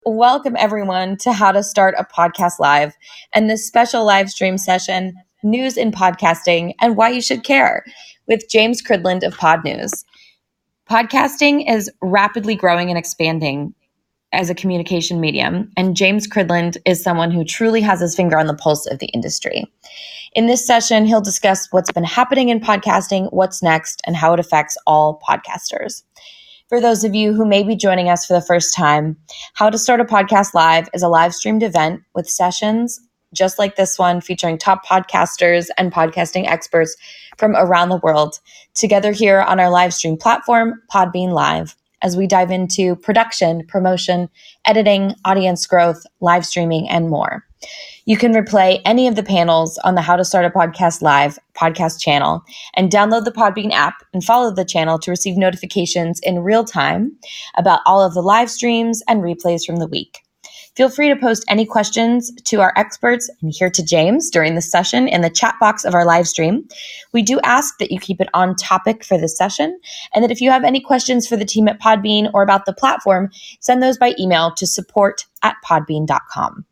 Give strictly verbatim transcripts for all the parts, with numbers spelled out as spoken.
Welcome, everyone, to How to Start a Podcast Live and this special live stream session, News in Podcasting and Why You Should Care, with James Cridland of Pod News. Podcasting is rapidly growing and expanding as a communication medium, and James Cridland is someone who truly has his finger on the pulse of the industry. In this session, he'll discuss what's been happening in podcasting, what's next, and how it affects all podcasters. For those of you who may be joining us for the first time, How to Start a Podcast Live is a live streamed event with sessions just like this one featuring top podcasters and podcasting experts from around the world together here on our live stream platform, Podbean Live, as we dive into production, promotion, editing, audience growth, live streaming, and more. You can replay any of the panels on the How to Start a Podcast Live podcast channel and download the Podbean app and follow the channel to receive notifications in real time about all of the live streams and replays from the week. Feel free to post any questions to our experts and here to James during the session in the chat box of our live stream. We do ask that you keep it on topic for this session, and that if you have any questions for the team at Podbean or about the platform, send those by email to support at podbean dot com.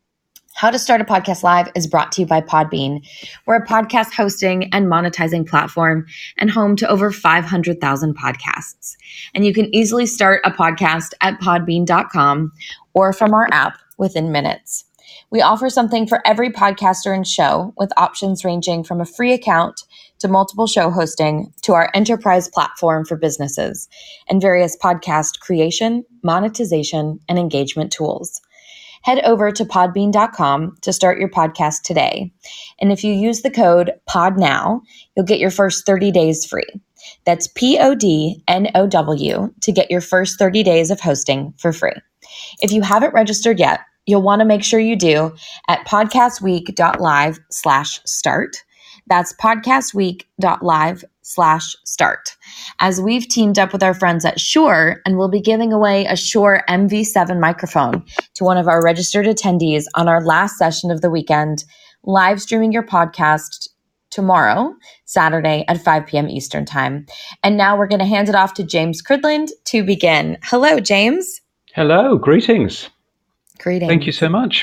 How to Start a Podcast Live is brought to you by Podbean. We're a podcast hosting and monetizing platform and home to over five hundred thousand podcasts. And you can easily start a podcast at podbean dot com or from our app within minutes. We offer something for every podcaster and show, with options ranging from a free account to multiple show hosting to our enterprise platform for businesses and various podcast creation, monetization, and engagement tools. Head over to podbean dot com to start your podcast today. And if you use the code PODNOW, you'll get your first thirty days free. That's P O D N O W to get your first thirty days of hosting for free. If you haven't registered yet, you'll want to make sure you do at podcastweek dot live slash start. That's podcastweek dot live slash start. As we've teamed up with our friends at Shure, and we'll be giving away a Shure M V seven microphone to one of our registered attendees on our last session of the weekend, live streaming your podcast tomorrow, Saturday at five p.m. Eastern Time. And now we're going to hand it off to James Cridland to begin. Hello, James. Hello, greetings. Greetings. Thank you so much.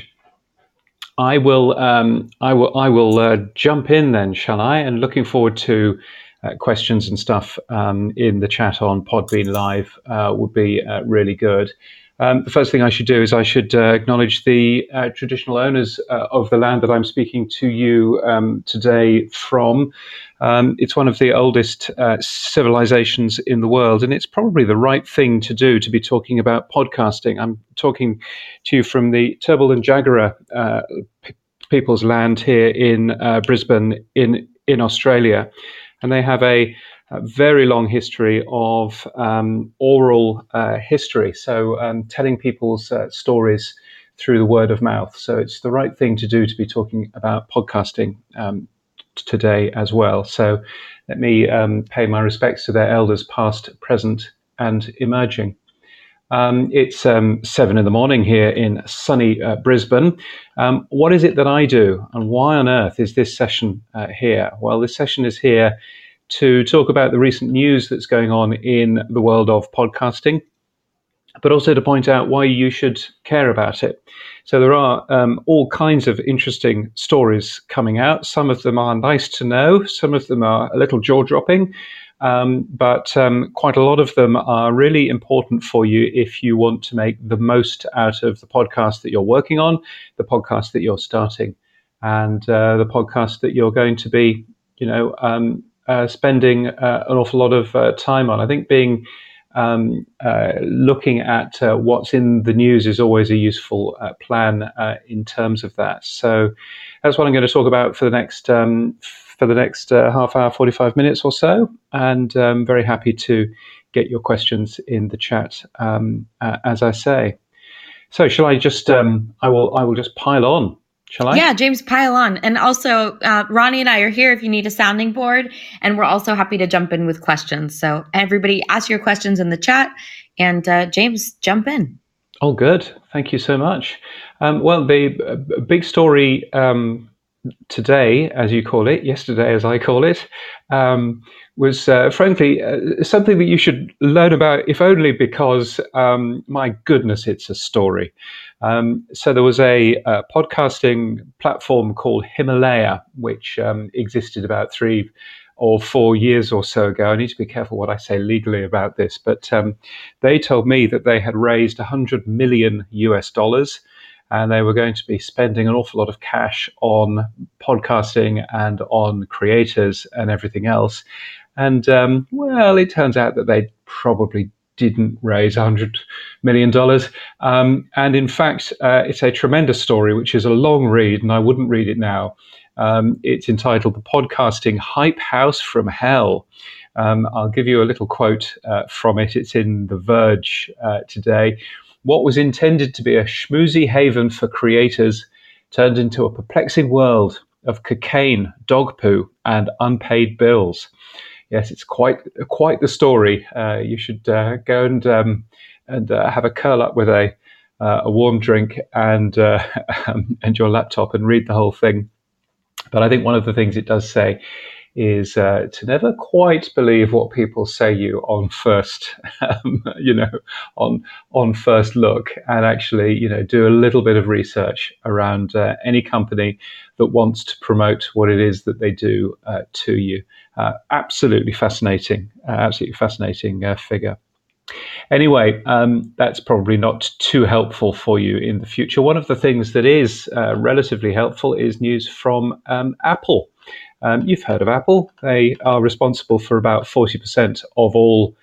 I will, um, I will, I will uh, jump in then, shall I? And looking forward to uh, questions and stuff um, in the chat on Podbean Live uh, would be uh, really good. Um, the first thing I should do is I should uh, acknowledge the uh, traditional owners uh, of the land that I'm speaking to you um, today from. Um, it's one of the oldest uh, civilizations in the world, and it's probably the right thing to do to be talking about podcasting. I'm talking to you from the Turrbal and Jagera uh, p- people's land here in uh, Brisbane in, in Australia, and they have a a very long history of um, oral uh, history, so um, telling people's uh, stories through the word of mouth. So it's the right thing to do to be talking about podcasting um, t- today as well. So let me um, pay my respects to their elders, past, present, and emerging. Um, it's um, seven in the morning here in sunny uh, Brisbane. Um, what is it that I do, and why on earth is this session uh, here? Well, this session is here to talk about the recent news that's going on in the world of podcasting, but also to point out why you should care about it. So there are um, all kinds of interesting stories coming out. Some of them are nice to know. Some of them are a little jaw-dropping. Um, but um, quite a lot of them are really important for you if you want to make the most out of the podcast that you're working on, the podcast that you're starting, and uh, the podcast that you're going to be, you know, um, uh, spending uh, an awful lot of uh, time on. I think being um, uh, looking at uh, what's in the news is always a useful uh, plan uh, in terms of that. So that's what I'm going to talk about for the next um, for the next uh, half hour, forty-five minutes or so, and I'm very happy to get your questions in the chat, um, uh, as I say. So shall I just, um, I will I will just pile on, shall I? Yeah, James, pile on. And also, uh, Ronnie and I are here if you need a sounding board, and we're also happy to jump in with questions. So everybody ask your questions in the chat, and uh, James, jump in. Oh, good. Thank you so much. Um, well, the uh, big story um, today, as you call it, yesterday, as I call it, um, was uh, frankly uh, something that you should learn about, if only because, um, my goodness, it's a story. Um, so there was a, a podcasting platform called Himalaya, which um, existed about three or four years or so ago. I need to be careful what I say legally about this, but um, they told me that they had raised one hundred million U S dollars, and they were going to be spending an awful lot of cash on podcasting and on creators and everything else. And um, well, it turns out that they probably didn't raise one hundred million dollars. Um, and in fact, uh, it's a tremendous story, which is a long read, and I wouldn't read it now. Um, it's entitled The Podcasting Hype House from Hell. Um, I'll give you a little quote uh, from it. It's in The Verge uh, today. What was intended to be a schmoozy haven for creators turned into a perplexing world of cocaine, dog poo, and unpaid bills. Yes, it's quite quite the story. Uh, you should uh, go and um, and uh, have a curl up with a uh, a warm drink and uh, and your laptop and read the whole thing. But I think one of the things it does say is uh, to never quite believe what people say you on first, um, you know, on on first look, and actually, you know, do a little bit of research around uh, any company that wants to promote what it is that they do uh, to you. Uh, absolutely fascinating, uh, absolutely fascinating uh, figure. Anyway, um, that's probably not too helpful for you in the future. One of the things that is uh, relatively helpful is news from um, Apple. Um, you've heard of Apple. They are responsible for about forty percent of all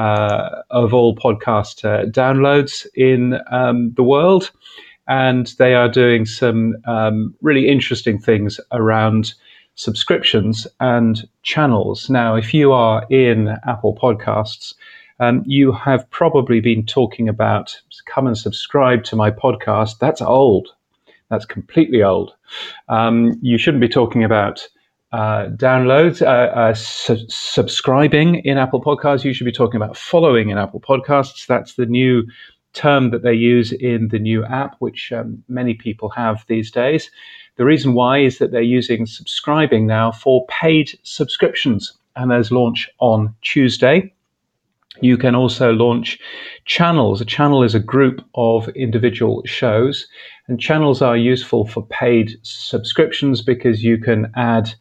uh, of all podcast uh, downloads in um, the world, and they are doing some um, really interesting things around subscriptions and channels. Now, if you are in Apple Podcasts, um, you have probably been talking about, come and subscribe to my podcast. That's old. That's completely old. Um, you shouldn't be talking about uh, downloads, uh, uh, su- subscribing in Apple Podcasts. You should be talking about following in Apple Podcasts. That's the new term that they use in the new app, which um, many people have these days. The reason why is that they're using subscribing now for paid subscriptions, and those launch on Tuesday. You can also launch channels. A channel is a group of individual shows, and channels are useful for paid subscriptions because you can add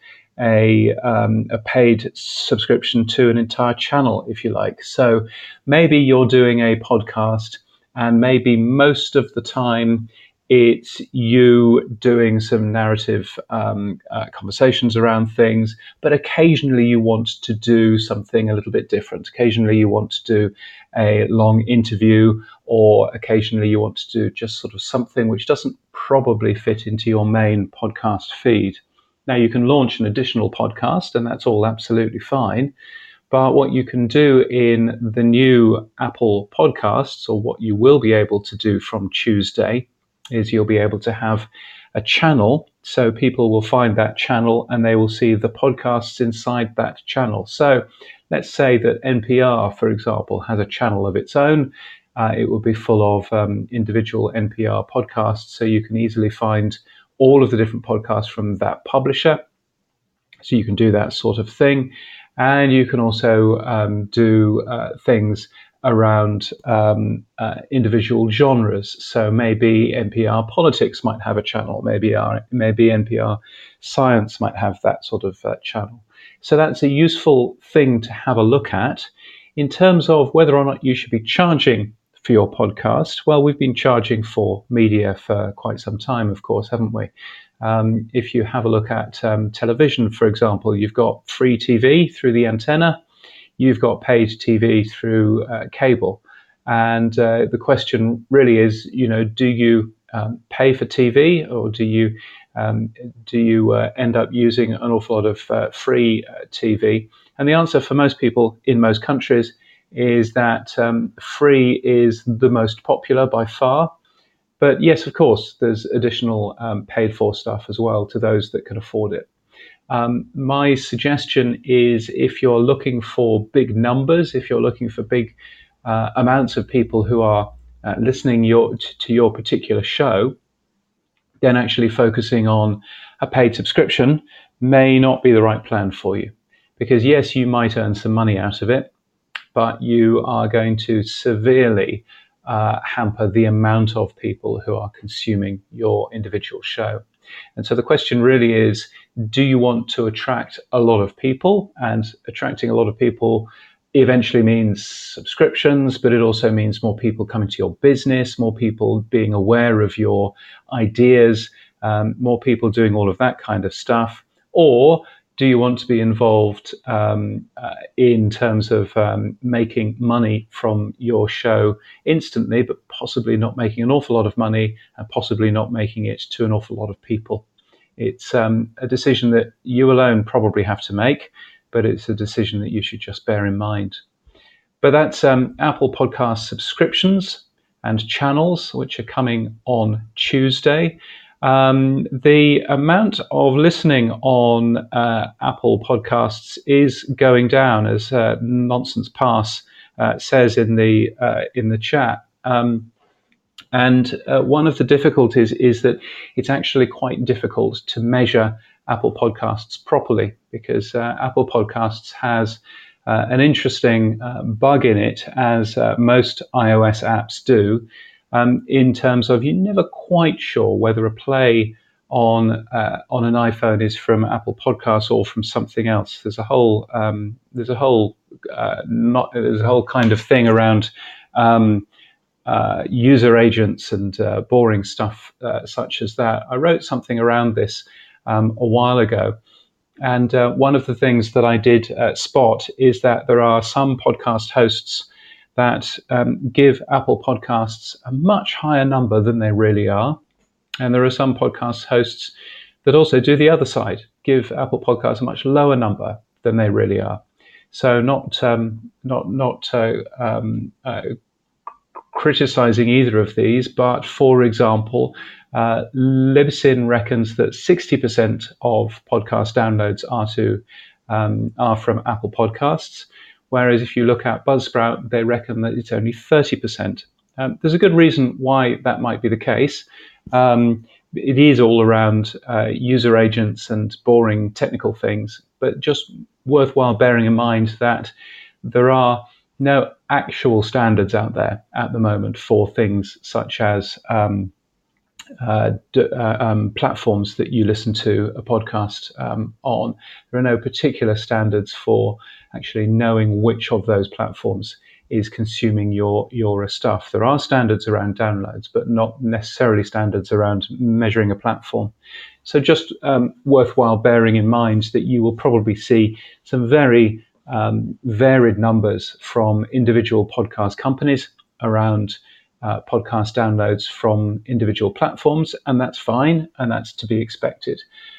a, um, a paid subscription to an entire channel, if you like. So maybe you're doing a podcast, and maybe most of the time it's you doing some narrative um, uh, conversations around things, but occasionally you want to do something a little bit different. Occasionally you want to do a long interview, or occasionally you want to do just sort of something which doesn't probably fit into your main podcast feed. Now, you can launch an additional podcast, and that's all absolutely fine. But what you can do in the new Apple Podcasts, or what you will be able to do from Tuesday, is you'll be able to have a channel. So people will find that channel and they will see the podcasts inside that channel. So let's say that N P R, for example, has a channel of its own. Uh, it will be full of um, individual N P R podcasts. So you can easily find all of the different podcasts from that publisher. So you can do that sort of thing. And you can also um, do uh, things around um, uh, individual genres. So maybe N P R Politics might have a channel, maybe, our, maybe N P R Science might have that sort of uh, channel. So that's a useful thing to have a look at. In terms of whether or not you should be charging for your podcast, well, we've been charging for media for quite some time, of course, haven't we? Um, if you have a look at um, television, for example, you've got free T V through the antenna, you've got paid T V through uh, cable. And uh, the question really is, you know, do you um, pay for T V, or do you um, do you uh, end up using an awful lot of uh, free uh, T V? And the answer for most people in most countries is that um, free is the most popular by far. But yes, of course, there's additional um, paid for stuff as well to those that can afford it. Um, my suggestion is, if you're looking for big numbers, if you're looking for big uh, amounts of people who are uh, listening your, to your particular show, then actually focusing on a paid subscription may not be the right plan for you. Because yes, you might earn some money out of it, but you are going to severely uh, hamper the amount of people who are consuming your individual show. And so the question really is, do you want to attract a lot of people? And attracting a lot of people eventually means subscriptions, but it also means more people coming to your business, more people being aware of your ideas, um, more people doing all of that kind of stuff. Or do you want to be involved um, uh, in terms of um, making money from your show instantly, but possibly not making an awful lot of money and possibly not making it to an awful lot of people? It's um, a decision that you alone probably have to make, but it's a decision that you should just bear in mind. But that's um, Apple Podcast subscriptions and channels, which are coming on Tuesday. Um, the amount of listening on uh, Apple Podcasts is going down, as uh, Nonsense Pass uh, says in the uh, in the chat. Um, and uh, one of the difficulties is that it's actually quite difficult to measure Apple Podcasts properly, because uh, Apple Podcasts has uh, an interesting uh, bug in it, as uh, most iOS apps do, um, in terms of you're never quite sure whether a play on uh, on an iPhone is from Apple Podcasts or from something else. There's a whole um, there's a whole uh, not there's a whole kind of thing around Um, Uh, user agents and uh, boring stuff uh, such as that. I wrote something around this um, a while ago, and uh, one of the things that I did uh, spot is that there are some podcast hosts that um, give Apple Podcasts a much higher number than they really are, and there are some podcast hosts that also do the other side, give Apple Podcasts a much lower number than they really are. So not um, not not uh, um, uh, criticizing either of these, but for example, uh, Libsyn reckons that sixty percent of podcast downloads are to um, are from Apple Podcasts, whereas if you look at Buzzsprout, they reckon that it's only thirty percent. Um, there's a good reason why that might be the case. Um, it is all around uh, user agents and boring technical things, but just worthwhile bearing in mind that there are no actual standards out there at the moment for things such as um, uh, d- uh, um, platforms that you listen to a podcast um, on. There are no particular standards for actually knowing which of those platforms is consuming your your stuff. There are standards around downloads, but not necessarily standards around measuring a platform. So just um, worthwhile bearing in mind that you will probably see some very Um, varied numbers from individual podcast companies around uh, podcast downloads from individual platforms, and that's fine, and that's to be expected.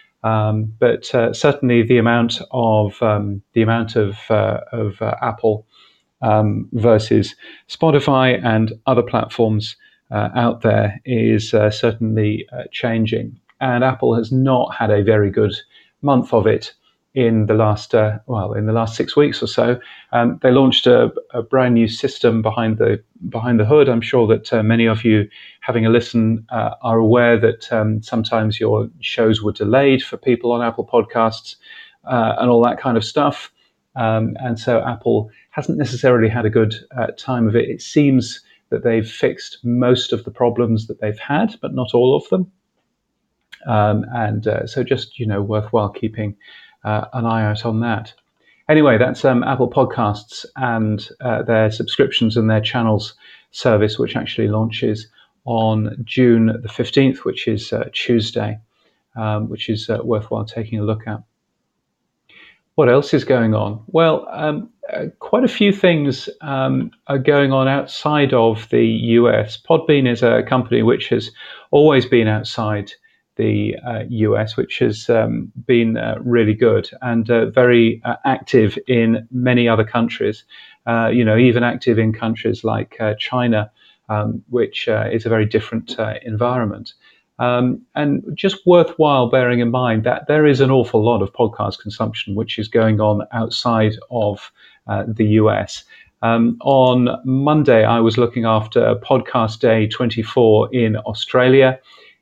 Um, but uh, certainly, the amount of um, the amount of uh, of uh, Apple um, versus Spotify and other platforms uh, out there is uh, certainly uh, changing, and Apple has not had a very good month of it in the last uh, well in the last six weeks or so. Um, they launched a, a brand new system behind the behind the hood. I'm sure that uh, many of you having a listen uh, are aware that um, sometimes your shows were delayed for people on Apple Podcasts uh, and all that kind of stuff. Um, and so Apple hasn't necessarily had a good uh, time of it. It seems that they've fixed most of the problems that they've had, but not all of them. Um, and uh, so just, you know, worthwhile keeping uh, an eye out on that. Anyway, that's um, Apple Podcasts and uh, their subscriptions and their channels service, which actually launches on June the fifteenth, which is uh, Tuesday, um, which is uh, worthwhile taking a look at. What else is going on? Well, um, uh, quite a few things um, are going on outside of the U S. Podbean is a company which has always been outside the uh, U S, which has um, been uh, really good and uh, very uh, active in many other countries. Uh, you know, even active in countries like uh, China, um, which uh, is a very different uh, environment. Um, and just worthwhile bearing in mind that there is an awful lot of podcast consumption which is going on outside of uh, the U S. Um, on Monday, I was looking after Podcast Day twenty-four in Australia.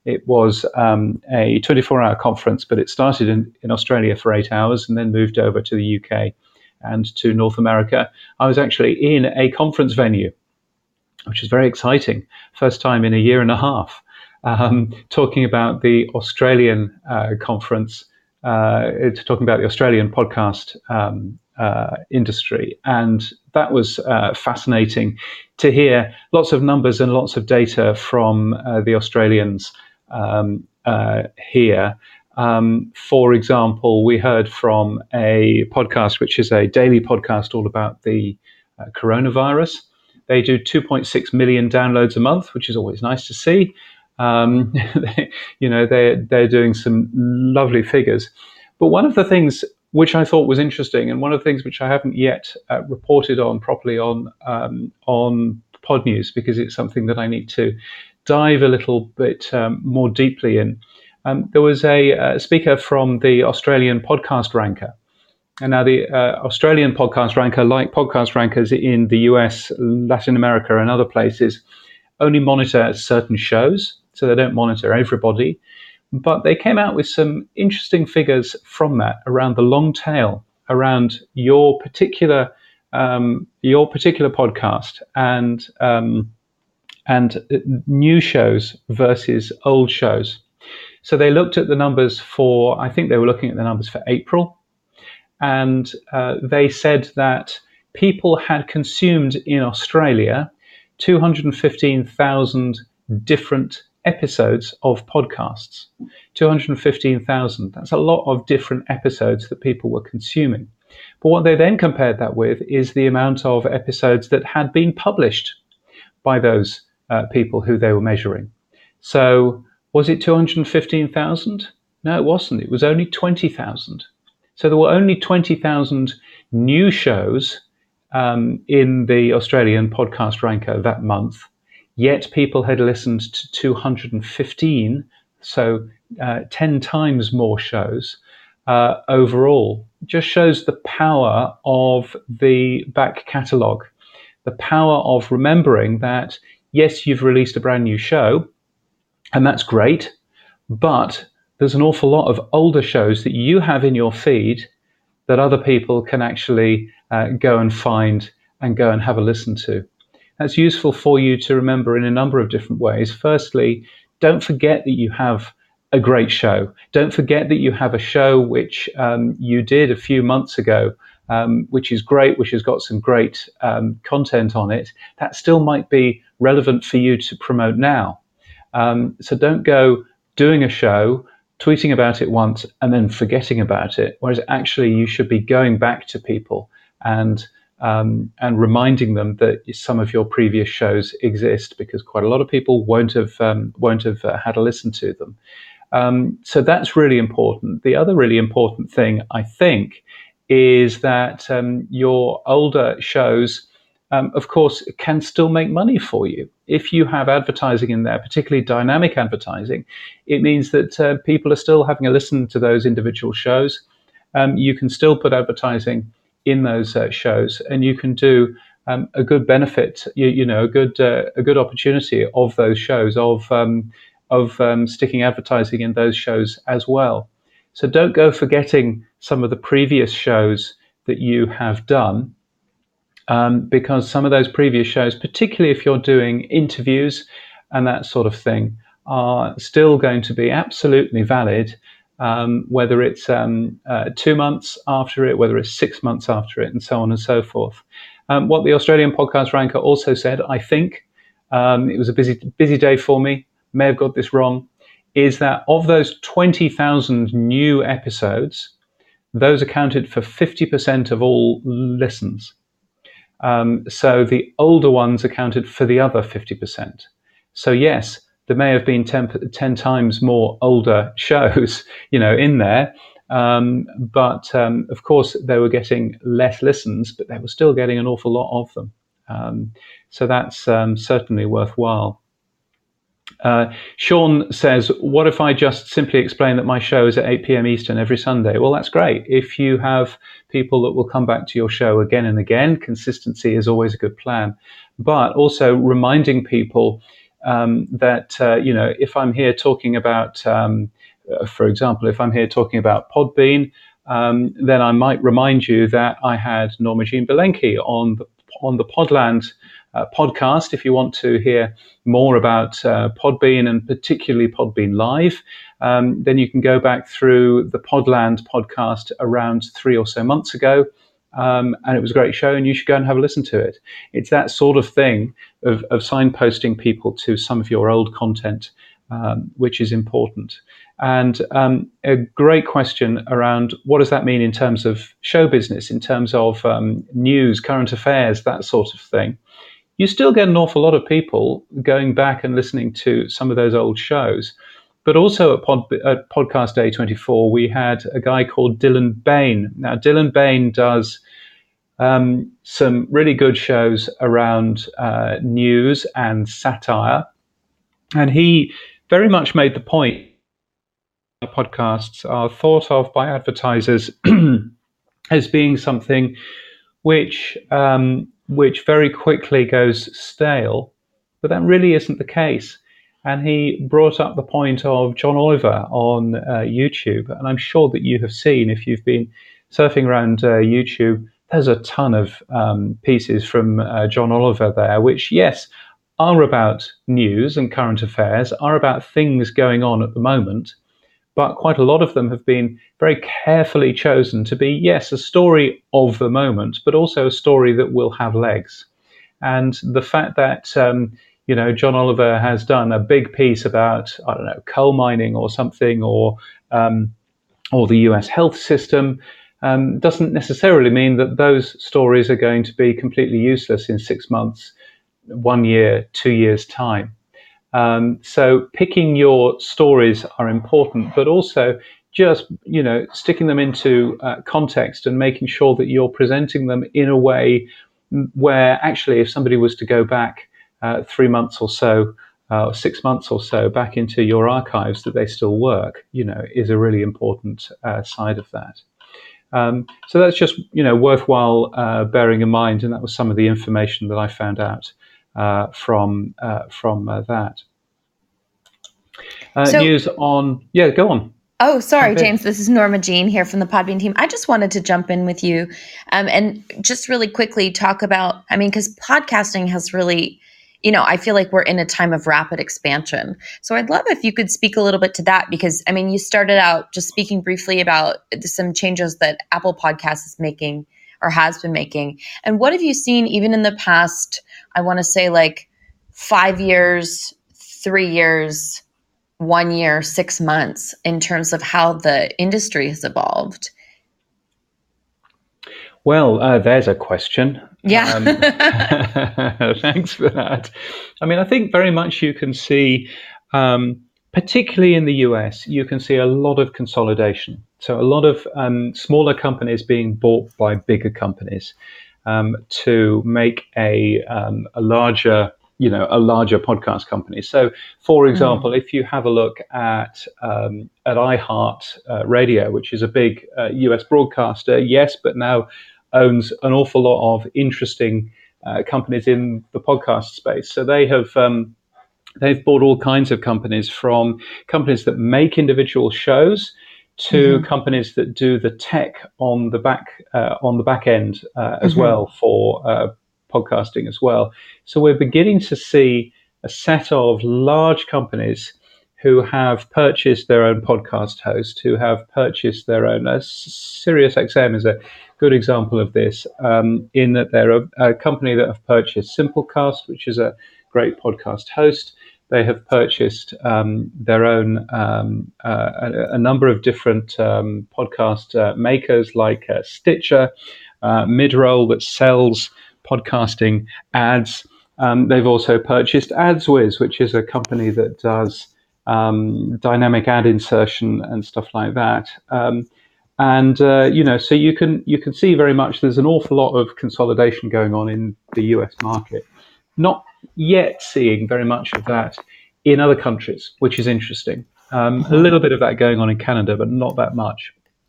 It was um, a twenty-four hour conference, but it started in, in Australia for eight hours and then moved over to the U K and to North America. I was actually in a conference venue, which is very exciting. First time in a year and a half, um, talking about the Australian uh, conference, uh, talking about the Australian podcast um, uh, industry. And that was uh, fascinating to hear lots of numbers and lots of data from uh, the Australians um, uh, here. Um, for example, we heard from a podcast, which is a daily podcast all about the uh, coronavirus. They do two point six million downloads a month, which is always nice to see. Um, they, you know, they're, they're doing some lovely figures. But one of the things which I thought was interesting, and one of the things which I haven't yet uh, reported on properly on um, on Pod News, because it's something that I need to dive a little bit um, more deeply in. Um, there was a, a speaker from the Australian Podcast Ranker. And now the uh, Australian Podcast Ranker, like podcast rankers in the U S, Latin America, and other places, only monitor certain shows, so they don't monitor everybody. But they came out with some interesting figures from that around the long tail, around your particular um, your particular podcast and um, and new shows versus old shows. So they looked at the numbers for, I think they were looking at the numbers for April. And uh, they said that people had consumed in Australia two hundred fifteen thousand different episodes of podcasts. two hundred fifteen thousand. That's a lot of different episodes that people were consuming. But what they then compared that with is the amount of episodes that had been published by those uh, people who they were measuring. So was it two hundred fifteen thousand? No, it wasn't. It was only twenty thousand. So there were only twenty thousand new shows um, in the Australian Podcast Ranker that month, yet people had listened to two hundred fifteen, so uh, ten times more shows uh, overall. Just shows the power of the back catalogue, the power of remembering that, yes, you've released a brand new show, and that's great, but there's an awful lot of older shows that you have in your feed that other people can actually uh, go and find and go and have a listen to. That's useful for you to remember in a number of different ways. Firstly, don't forget that you have a great show. Don't forget that you have a show which um, you did a few months ago, um, which is great, which has got some great um, content on it. That still might be relevant for you to promote now. Um, so don't go doing a show, tweeting about it once and then forgetting about it, whereas actually you should be going back to people and um, and reminding them that some of your previous shows exist, because quite a lot of people won't have um, won't have uh, had a listen to them. Um, so that's really important. The other really important thing, I think, is that um, your older shows, Um, of course, can still make money for you. If you have advertising in there, particularly dynamic advertising, it means that uh, people are still having a listen to those individual shows. Um, you can still put advertising in those uh, shows, and you can do um, a good benefit, you, you know, a good uh, a good opportunity of those shows, of um, of um, sticking advertising in those shows as well. So don't go forgetting some of the previous shows that you have done. Um, because some of those previous shows, particularly if you're doing interviews and that sort of thing, are still going to be absolutely valid, um, whether it's um, uh, two months after it, whether it's six months after it, and so on and so forth. Um, what the Australian Podcast Ranker also said, I think, um, it was a busy, busy day for me, may have got this wrong, is that of those twenty thousand new episodes, those accounted for fifty percent of all listens. Um, so the older ones accounted for the other fifty percent. So yes, there may have been ten, ten times more older shows, you know, in there. Um, but um, of course, they were getting less listens, but they were still getting an awful lot of them. Um, so that's um, certainly worthwhile. Uh, Sean says, what if I just simply explain that my show is at eight p.m. Eastern every Sunday? Well, that's great. If you have people that will come back to your show again and again, consistency is always a good plan. But also reminding people um, that, uh, you know, if I'm here talking about, um, uh, for example, if I'm here talking about Podbean, um, then I might remind you that I had Norma Jean Belenky on the, on the Podland uh, podcast. If you want to hear more about uh, Podbean and particularly Podbean Live, um, then you can go back through the Podland podcast around three or so months ago. Um, and it was a great show, and you should go and have a listen to it. It's that sort of thing of, of signposting people to some of your old content, um, which is important. And um, a great question around what does that mean in terms of show business, in terms of um, news, current affairs, that sort of thing. You still get an awful lot of people going back and listening to some of those old shows. But also at, Pod, at Podcast A twenty-four, we had a guy called Dylan Bain. Now, Dylan Bain does um, some really good shows around uh, news and satire. And he very much made the point that podcasts are thought of by advertisers as being something which, um, which very quickly goes stale. But that really isn't the case. And he brought up the point of John Oliver on uh, YouTube. And I'm sure that you have seen, if you've been surfing around uh, YouTube, there's a ton of um, pieces from uh, John Oliver there, which, yes, are about news and current affairs, are about things going on at the moment. But quite a lot of them have been very carefully chosen to be, yes, a story of the moment, but also a story that will have legs. And the fact that um, you know, John Oliver has done a big piece about, I don't know, coal mining or something, or um, or the U S health system, um, doesn't necessarily mean that those stories are going to be completely useless in six months, one year, two years' time. Um, so picking your stories are important, but also just, you know, sticking them into uh, context and making sure that you're presenting them in a way where actually if somebody was to go back Uh, three months or so, uh, six months or so back into your archives, that they still work, you know, is a really important uh, side of that. Um, so that's just, you know, worthwhile uh, bearing in mind, and that was some of the information that I found out uh, from uh, from uh, that. Uh, so, news on, yeah, go on. Oh, sorry, James. This is Norma Jean here from the Podbean team. I just wanted to jump in with you um, and just really quickly talk about, I mean, because podcasting has really, you know, I feel like we're in a time of rapid expansion. So I'd love if you could speak a little bit to that, because, I mean, you started out just speaking briefly about some changes that Apple Podcasts is making or has been making. And what have you seen even in the past, I want to say like five years, three years, one year, six months in terms of how the industry has evolved? Well, uh, there's a question. Yeah. Um, thanks for that. I mean, I think very much you can see, um, particularly in the U S, you can see a lot of consolidation. So a lot of um, smaller companies being bought by bigger companies um, to make a, um, a larger you know, a larger podcast company. So, for example, mm. if you have a look at um, at iHeart uh, Radio, which is a big uh, U S broadcaster, yes, but now owns an awful lot of interesting uh, companies in the podcast space. So they have um, they've bought all kinds of companies, from companies that make individual shows to mm-hmm. companies that do the tech on the back uh, on the back end uh, as mm-hmm. well for uh, podcasting as well. So we're beginning to see a set of large companies who have purchased their own podcast host, who have purchased their own. Uh, SiriusXM is a good example of this, um, in that they're a, a company that have purchased Simplecast, which is a great podcast host. They have purchased um, their own um, uh, a, a number of different um, podcast uh, makers like uh, Stitcher, uh, Midroll, that sells podcasting ads. Um, they've also purchased AdsWiz, which is a company that does um, dynamic ad insertion and stuff like that. Um, and uh, you know, so you can you can see very much there's an awful lot of consolidation going on in the U S market. Not yet seeing very much of that in other countries, which is interesting. Um, a little bit of that going on in Canada, but not that much.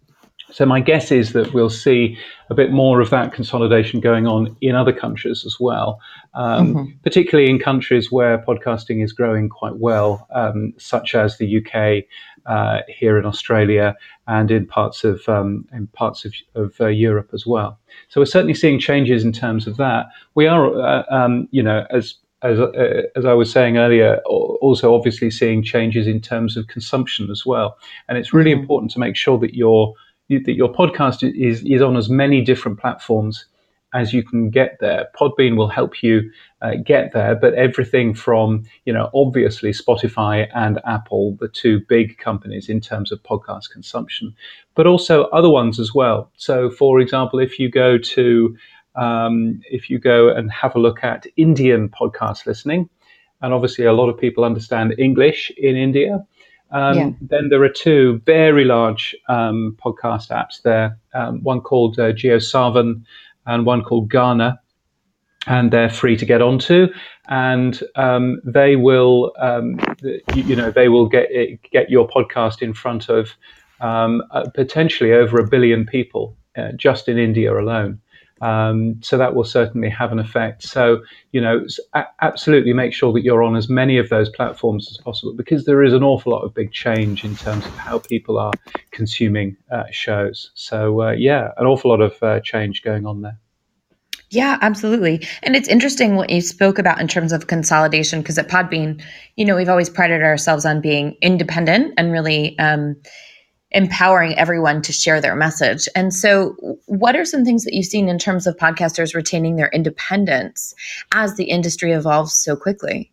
So my guess is that we'll see a bit more of that consolidation going on in other countries as well, um, Mm-hmm. particularly in countries where podcasting is growing quite well, um, such as the U K, uh, here in Australia, and in parts of um, in parts of, of uh, Europe as well. So we're certainly seeing changes in terms of that. We are, uh, um, you know, as as uh, as I was saying earlier, also obviously seeing changes in terms of consumption as well. And it's really Mm-hmm. important to make sure that you're that your podcast is is on as many different platforms as you can get there. Podbean will help you uh, get there, but everything from, you know, obviously Spotify and Apple, the two big companies in terms of podcast consumption, but also other ones as well. So, for example, if you go to um, if you go and have a look at Indian podcast listening, and obviously a lot of people understand English in India. Yeah. Um, then there are two very large um, podcast apps there, um, one called uh, JioSaavn and one called Gaana, and they're free to get onto, and um, they will, um, you, you know, they will get get your podcast in front of um, uh, potentially over a billion people uh, just in India alone. Um, so that will certainly have an effect. So, you know, a- absolutely make sure that you're on as many of those platforms as possible, because there is an awful lot of big change in terms of how people are consuming uh, shows. So, uh, yeah, an awful lot of uh, change going on there. Yeah, absolutely. And it's interesting what you spoke about in terms of consolidation, because at Podbean, you know, we've always prided ourselves on being independent and really um, empowering everyone to share their message. And so, what are some things that you've seen in terms of podcasters retaining their independence as the industry evolves so quickly?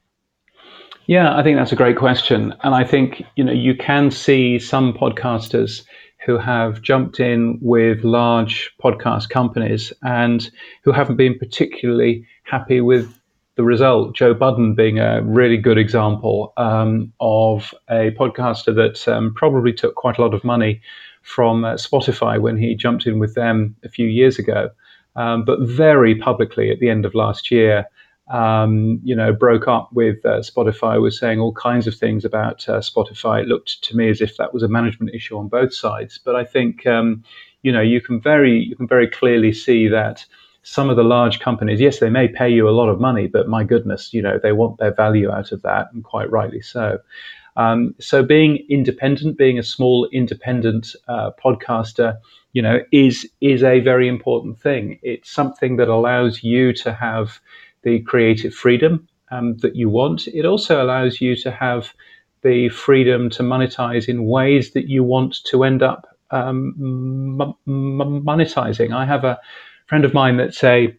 Yeah, I think that's a great question. And I think, you know, you can see some podcasters who have jumped in with large podcast companies and who haven't been particularly happy with the result. Joe Budden being a really good example um, of a podcaster that um, probably took quite a lot of money from uh, Spotify when he jumped in with them a few years ago, um, but very publicly at the end of last year, um, you know, broke up with uh, Spotify, was saying all kinds of things about uh, Spotify. It looked to me as if that was a management issue on both sides. But I think, um, you know, you can very, you can very clearly see that some of the large companies, yes, they may pay you a lot of money, but my goodness, you know, they want their value out of that, and quite rightly so. Um, so being independent, being a small independent uh, podcaster, you know, is is a very important thing. It's something that allows you to have the creative freedom um, that you want. It also allows you to have the freedom to monetize in ways that you want to end up um, m- m- monetizing. I have a friend of mine that's a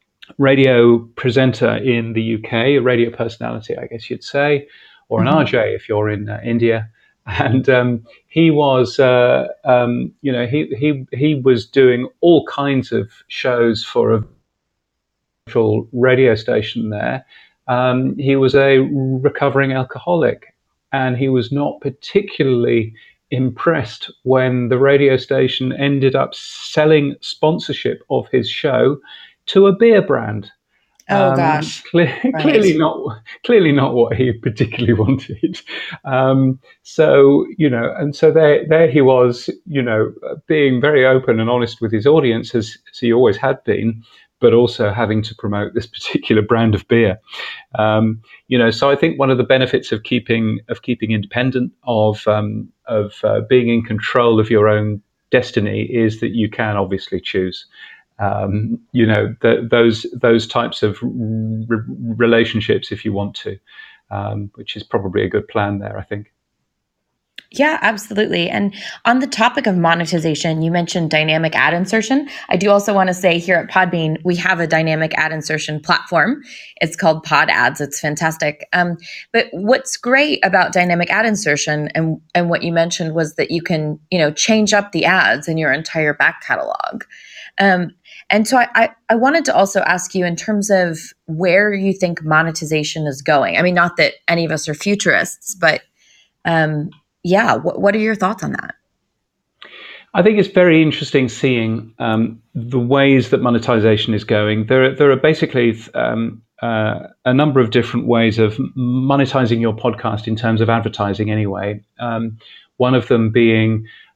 radio presenter in the U K, a radio personality, I guess you'd say, or an Mm-hmm. R J if you're in uh, India. And um, he was, uh, um, you know, he, he he was doing all kinds of shows for a radio station there. Um, he was a recovering alcoholic, and he was not particularly impressed when the radio station ended up selling sponsorship of his show to a beer brand. Oh Um, gosh, clear, right. clearly not, clearly not what he particularly wanted. Um, so you know, and so there, there he was, you know, being very open and honest with his audience, as, as he always had been, but also having to promote this particular brand of beer. Um, you know, so I think one of the benefits of keeping of keeping independent, of um, of uh, being in control of your own destiny, is that you can obviously choose. Um, you know, the, those those types of re- relationships, if you want to, um, which is probably a good plan there, I think. Yeah, absolutely. And on the topic of monetization, you mentioned dynamic ad insertion. I do also want to say here at Podbean, we have a dynamic ad insertion platform. It's called Pod Ads. It's fantastic. Um, but what's great about dynamic ad insertion, and, and what you mentioned, was that you can, you know, change up the ads in your entire back catalog. Um, and so I, I, I wanted to also ask you in terms of where you think monetization is going. I mean, not that any of us are futurists, but um, yeah, what, what are your thoughts on that? I think it's very interesting seeing um, the ways that monetization is going. There, are, there are basically um, uh, a number of different ways of monetizing your podcast in terms of advertising. Anyway, um, one of them being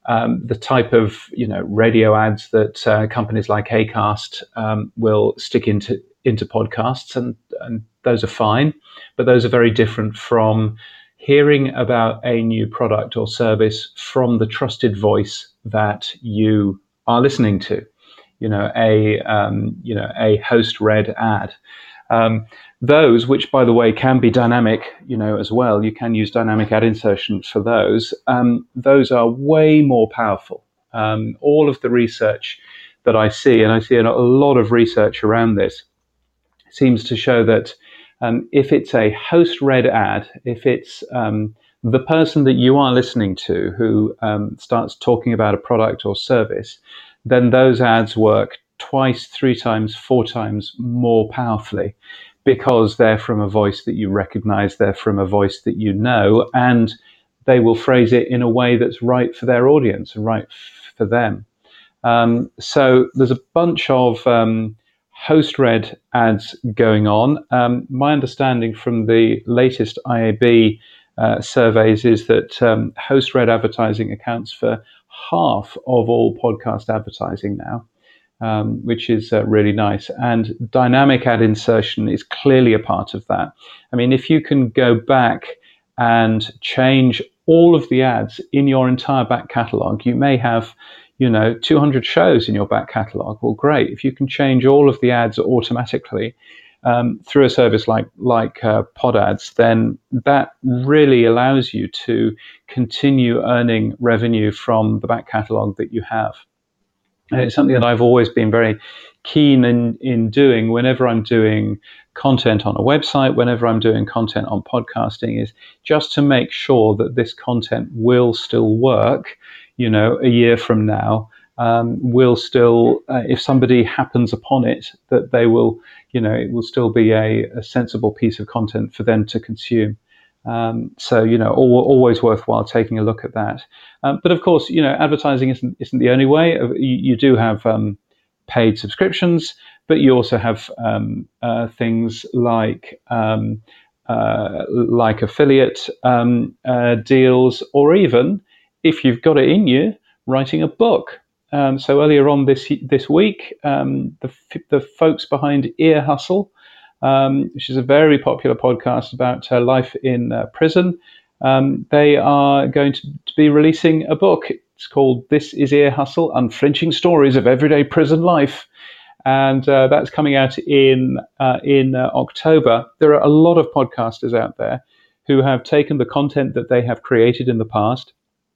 um, the type of you know radio ads that uh, companies like Acast um, will stick into into podcasts, and and those are fine, but those are very different from hearing about a new product or service from the trusted voice that you are listening to. You know, a um, you know a host-read ad. Um, those, which by the way can be dynamic, you know, as well. You can use dynamic ad insertion for those. Um, those are way more powerful. Um, all of the research that I see, and I see a lot of research around this, seems to show that um, if it's a host-read ad, if it's um, the person that you are listening to who um, starts talking about a product or service, then those ads work twice, three times, four times more powerfully because they're from a voice that you recognize, they're from a voice that you know, and they will phrase it in a way that's right for their audience and right for them. Um, so there's a bunch of um, host-read ads going on. Um, my understanding from the latest I A B uh, surveys is that um, host-read advertising accounts for half of all podcast advertising now, um, which is uh, really nice. And dynamic ad insertion is clearly a part of that. I mean, if you can go back and change all of the ads in your entire back catalog, you may have you know, two hundred shows in your back catalog. Well, great. If you can change all of the ads automatically um, through a service like like uh, Pod Ads, then that really allows you to continue earning revenue from the back catalog that you have. And it's something that I've always been very keen in, in doing whenever I'm doing content on a website, whenever I'm doing content on podcasting, is just to make sure that this content will still work, you know, a year from now, um, will still, uh, if somebody happens upon it, that they will, you know, it will still be a, a sensible piece of content for them to consume. Um, so, you know, al- always worthwhile taking a look at that. Um, but of course, you know, advertising isn't isn't the only way. You, you do have um, paid subscriptions, but you also have um, uh, things like um, uh, like affiliate um, uh, deals, or even if you've got it in you, writing a book. Um, so earlier on this this week, um, the the folks behind Ear Hustle, Um, which is a very popular podcast about uh, life in uh, prison. Um, they are going to, to be releasing a book. It's called This Is Ear Hustle, Unflinching Stories of Everyday Prison Life. And uh, that's coming out in, uh, in uh, October. There are a lot of podcasters out there who have taken the content that they have created in the past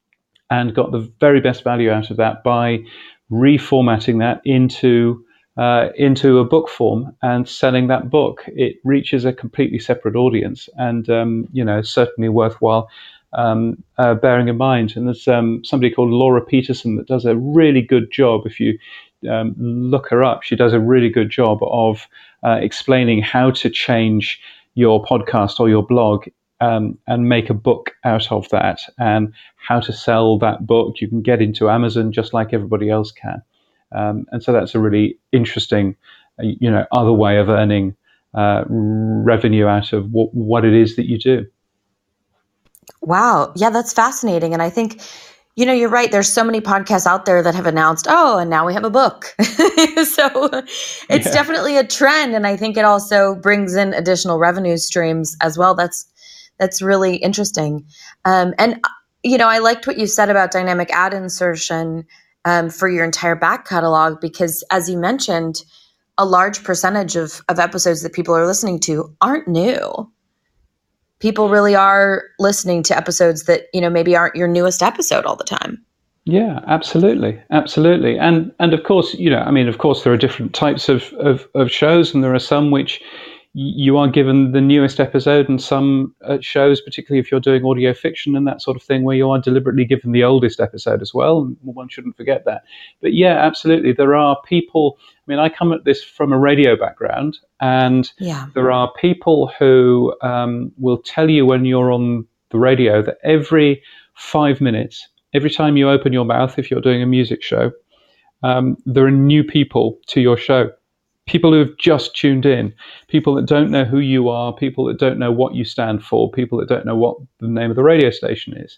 and got the very best value out of that by reformatting that into Uh, into a book form and selling that book. It reaches a completely separate audience, and um, you know, certainly worthwhile um, uh, bearing in mind. And there's um, somebody called Laura Peterson that does a really good job. If you um, look her up, she does a really good job of uh, explaining how to change your podcast or your blog um, and make a book out of that, and how to sell that book. You can get into Amazon just like everybody else can. Um, and so that's a really interesting, uh, you know, other way of earning uh, revenue out of w- what it is that you do. Wow. Yeah, that's fascinating. And I think, you know, you're right. There's so many podcasts out there that have announced, oh, and now we have a book. So it's Yeah. definitely a trend. And I think it also brings in additional revenue streams as well. That's, that's really interesting. Um, and, you know, I liked what you said about dynamic ad insertion um, for your entire back catalog, because as you mentioned, a large percentage of, of episodes that people are listening to aren't new. People really are listening to episodes that, you know, maybe aren't your newest episode all the time. Yeah, absolutely, absolutely, and and of course, you know, I mean, of course, there are different types of of, of shows, and there are some which you are given the newest episode, and some uh, shows, particularly if you're doing audio fiction and that sort of thing, where you are deliberately given the oldest episode as well. And one shouldn't forget that. But yeah, absolutely, there are people. I mean, I come at this from a radio background, and Yeah. there are people who um, will tell you when you're on the radio that every five minutes. Every time you open your mouth, if you're doing a music show, um, there are new people to your show. People who have just tuned in, people that don't know who you are, people that don't know what you stand for, people that don't know what the name of the radio station is.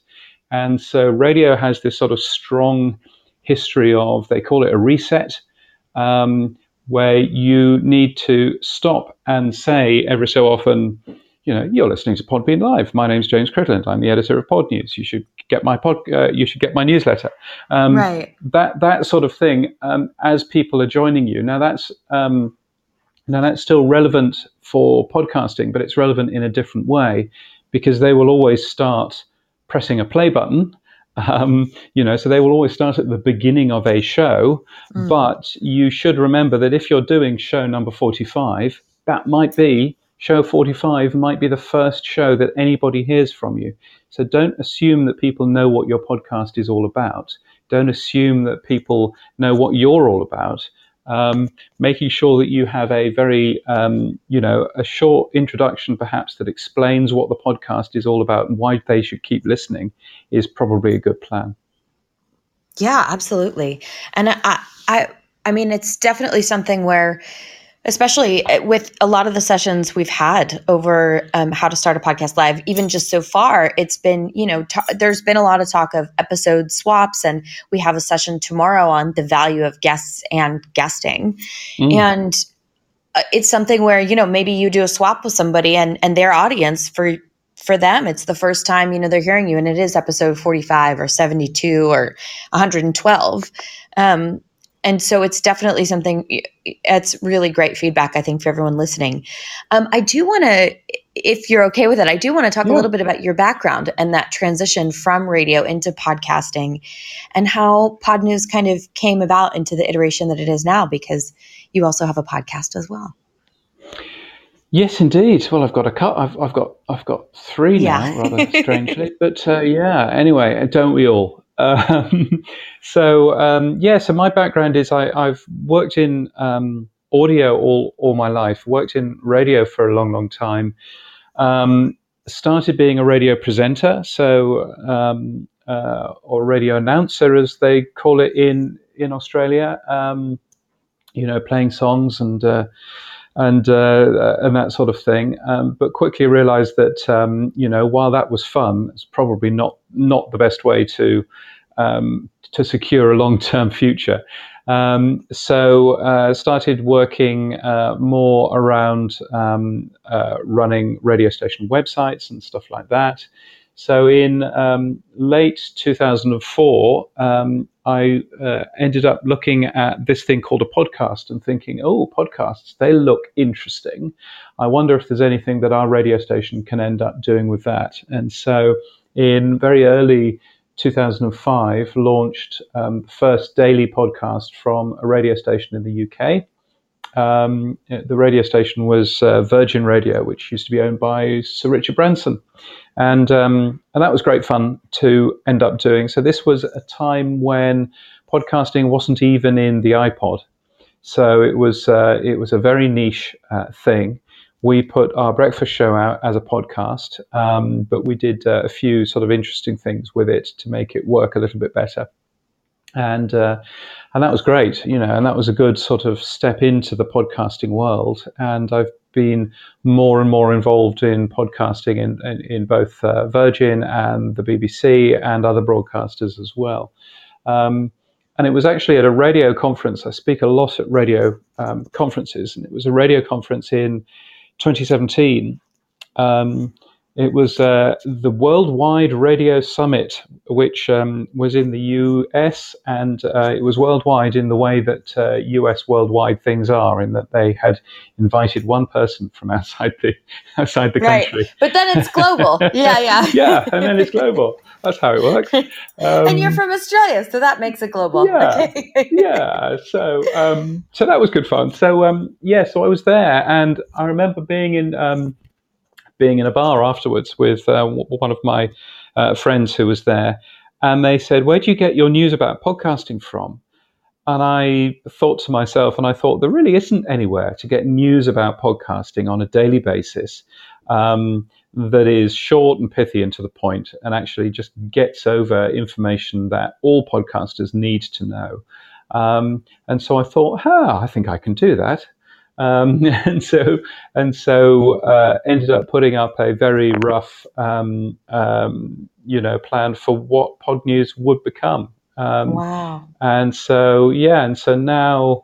And so radio has this sort of strong history of, they call it a reset, um, where you need to stop and say every so often, you know, you're listening to Podbean Live. My name's James Cridland. I'm the editor of Pod News. You should get my pod. Uh, you should get my newsletter. Um, right. That that sort of thing. Um, as people are joining you now, that's um, now that's still relevant for podcasting, but it's relevant in a different way because they will always start pressing a play button. Um, you know, so they will always start at the beginning of a show. Mm. But you should remember that if you're doing show number forty-five, that might be. Show forty-five might be the first show that anybody hears from you. So don't assume that people know what your podcast is all about. Don't assume that people know what you're all about. Um, making sure that you have a very, um, you know, a short introduction perhaps that explains what the podcast is all about and why they should keep listening is probably a good plan. Yeah, absolutely. And I, I, I mean, it's definitely something where, especially with a lot of the sessions we've had over um, how to start a podcast live, even just so far, it's been, you know, t- there's been a lot of talk of episode swaps, and we have a session tomorrow on the value of guests and guesting. Mm. And it's something where, you know, maybe you do a swap with somebody and, and their audience, for for them, it's the first time, you know, they're hearing you, and it is episode forty-five or seventy-two or one hundred twelve. Um, And so it's definitely something, it's really great feedback, I think, for everyone listening. Um, I do want to, if you're okay with it, I do want to talk yeah. a little bit about your background and that transition from radio into podcasting and how Pod News kind of came about into the iteration that it is now, because you also have a podcast as well. Yes, indeed. Well, I've got a cut. I've, I've got I've got three yeah. now, rather strangely. But uh, yeah, anyway, don't we all? Um, so um, yeah, so my background is I, I've worked in um, audio all, all my life, worked in radio for a long, long time, um, started being a radio presenter, so um, uh, or radio announcer as they call it in, in Australia, um, you know, playing songs and uh, and uh, and that sort of thing, um, but quickly realized that um, you know, while that was fun, it's probably not not the best way to um, to secure a long-term future. Um, so uh, started working uh, more around um, uh, running radio station websites and stuff like that. So in um, late two thousand four, um, I uh, ended up looking at this thing called a podcast and thinking, oh, podcasts, they look interesting. I wonder if there's anything that our radio station can end up doing with that. And so in very early two thousand five, launched um, the first daily podcast from a radio station in the U K. Um, the radio station was uh, Virgin Radio, which used to be owned by Sir Richard Branson. And um, and that was great fun to end up doing. So this was a time when podcasting wasn't even in the iPod. So it was uh, it was a very niche uh, thing. We put our breakfast show out as a podcast, um, but we did uh, a few sort of interesting things with it to make it work a little bit better. And uh, and that was great, you know, and that was a good sort of step into the podcasting world. And I've been more and more involved in podcasting in, in, in both uh, Virgin and the B B C and other broadcasters as well. Um, and it was actually at a radio conference. I speak a lot at radio um, conferences, and it was a radio conference in twenty seventeen. Um, It was uh, the Worldwide Radio Summit, which um, was in the U S, and uh, it was worldwide in the way that uh, U S worldwide things are, in that they had invited one person from outside the outside the right. country. But then it's global. yeah, yeah. yeah, and then it's global. That's how it works. Um, and you're from Australia, so that makes it global. Yeah, okay. yeah. So, um, so that was good fun. So, um, yeah. So I was there, and I remember being in. Um, being in a bar afterwards with uh, one of my uh, friends who was there, and they said, where do you get your news about podcasting from? And I thought to myself, and I thought, there really isn't anywhere to get news about podcasting on a daily basis um, that is short and pithy and to the point, and actually just gets over information that all podcasters need to know. Um, and so I thought, ah, I think I can do that. Um, and so and so uh, ended up putting up a very rough, um, um, you know, plan for what Pod News would become. Um, Wow. and so yeah, and so now